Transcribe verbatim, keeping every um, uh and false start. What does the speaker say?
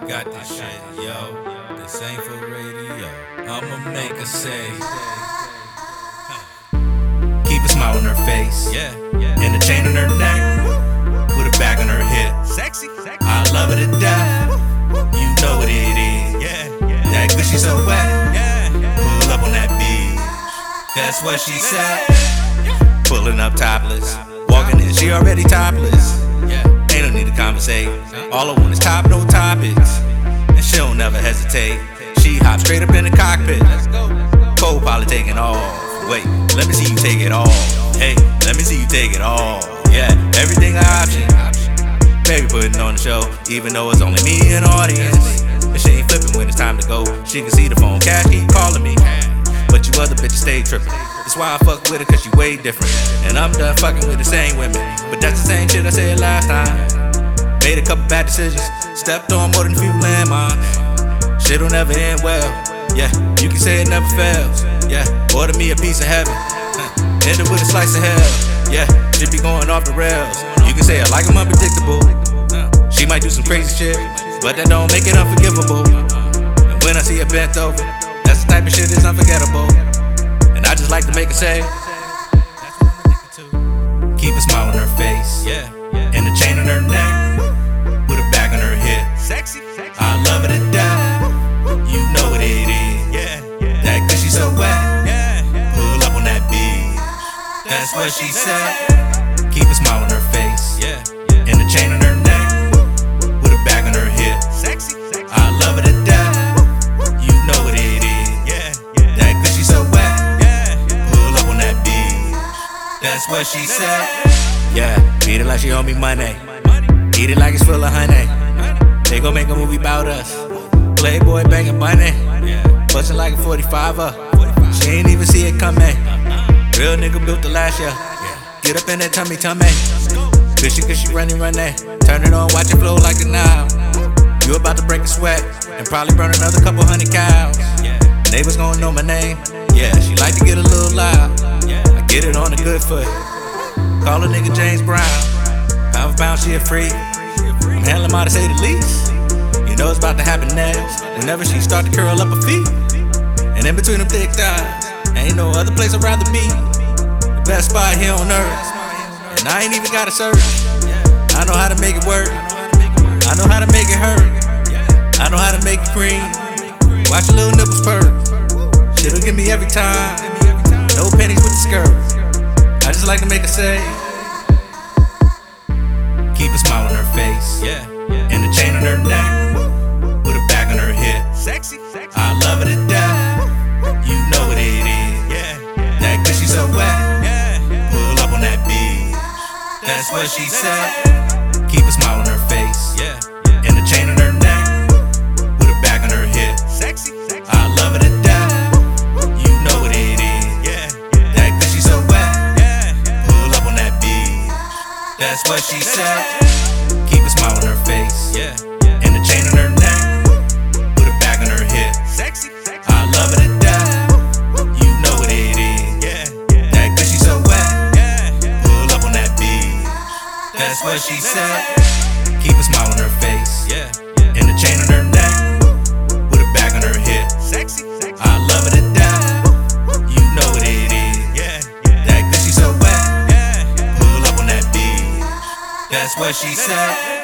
got this shit, yo. This ain't for radio. I'ma make her say. Keep a smile on her face, yeah, yeah. And a chain on her neck, with a bag on her hip. Sexy, sexy. I love her to death. You know what it is, yeah, yeah. That good, she so wet, yeah, yeah. Pull up on that beach. That's what she said. Pulling up topless, walking in, she already topless. Yeah, ain't no need to conversate. All I want is top, no topics. And she don't never hesitate. She hop straight up in the cockpit. Let's go. Co-pilot taking off. Wait, let me see you take it all. Hey, let me see you take it all. Yeah, everything an option. Baby putting on the show, even though it's only me and audience. And she ain't flipping when it's time to go. She can see the phone cash, keep calling me. But you other bitches stay tripping. That's why I fuck with her, cause she way different. And I'm done fucking with the same women. But that's the same shit I said last time. Made a couple bad decisions, stepped on more than a few landmines. Shit'll never end well, yeah, you can say it never fails. Yeah, order me a piece of heaven, huh. End it with a slice of hell. Yeah, shit be going off the rails. You can say I like 'em unpredictable, uh, she might do some crazy shit, but that don't make it unforgivable. And when I see her bent over, that's the type of shit that's unforgettable. And I just like to make her say, keep a smile on her face, yeah, yeah. And a chain on her neck, with a bag on her hip. Sexy, sexy. I love her to death. You know what it is, yeah, yeah. That good, she so wet, yeah, yeah. Pull up on that beach. That's what she said. Keep a smile on her face, yeah, yeah. And a chain on her neck, with a bag on her hip. Sexy, sexy. I love her to death. You know what it is, yeah, yeah. That good, she so wet, yeah, yeah. Pull up on that beach. That's what she said. Yeah, beat it like she owe me money. Eat it like it's full of honey. They gon' make a movie about us. Playboy banging money, bustin' like a forty-fiver. She ain't even see it coming. Real nigga built the last year. Get up in that tummy, tummy. Fishy cause she running, running. Turn it on, watch it flow like the Nile. You about to break a sweat and probably burn another couple hundred cows. Neighbors gon' know my name. Yeah, she like to get a little loud. I get it on a good foot. Call a nigga James Brown. Pound for pound, she a freak. I'm handling my to say the least. You know it's about to happen next. Whenever she start to curl up her feet, and in between them thick thighs, ain't no other place I'd rather be. The best spot here on earth, and I ain't even gotta search. I know how to make it work. I know how to make it hurt. I know how to make it cream. Watch your little nipples purr. Shit'll get me every time. No pennies with the skirt. I just like to make her say, keep a smile on her face, yeah, yeah. And a chain on her neck, with a bag on her hip. Sexy, sexy. I love her to death. You know what it is, yeah, yeah. That good, she so wet, yeah, yeah. Pull up on that beach. That's what she said. Keep a smile on her face, yeah, yeah. And a chain on her neck, with a bag on her hip. Sexy, sexy. I love her to death. You know what it is, yeah, yeah. That good, she so wet, yeah, yeah. Pull up on that beach. That's what she said. Keep a smile on her face, yeah, yeah. And a chain on her neck, with a bag on her hip. Sexy, sexy. I love her to death. You know what it is, yeah, yeah. That good, she so wet, yeah, yeah. Pull up on that beach. That's what she said. Keep a smile on her face, yeah, yeah. And a chain on her neck, with a bag on her hip. Sexy, sexy. I love her to death. You know what it is, yeah, yeah. That good, she so wet, yeah, yeah. Pull up on that beach. That's what she said.